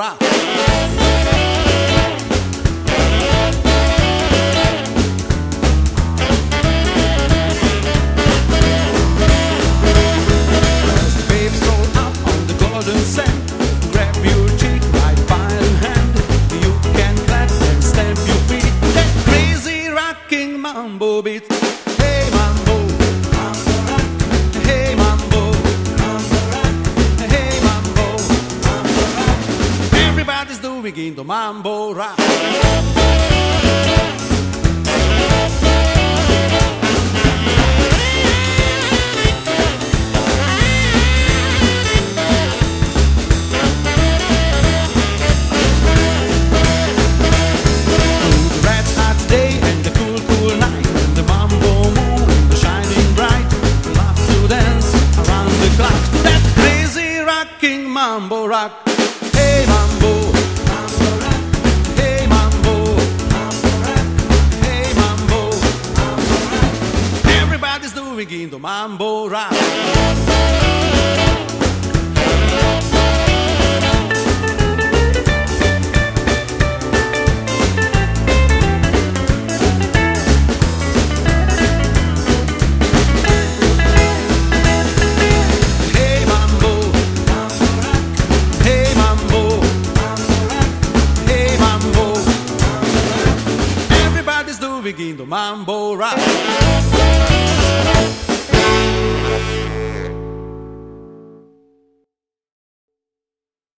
rock. Mambo beat, hey mambo, mambo rock. Hey mambo, mambo rock. Hey mambo, mambo rock. Everybody's doing the mambo rock. Mambo rock, hey mambo, mambo rock, hey mambo, mambo rock, hey mambo, mambo rock. Everybody's doing in the mambo rock. Begin the mambo rock.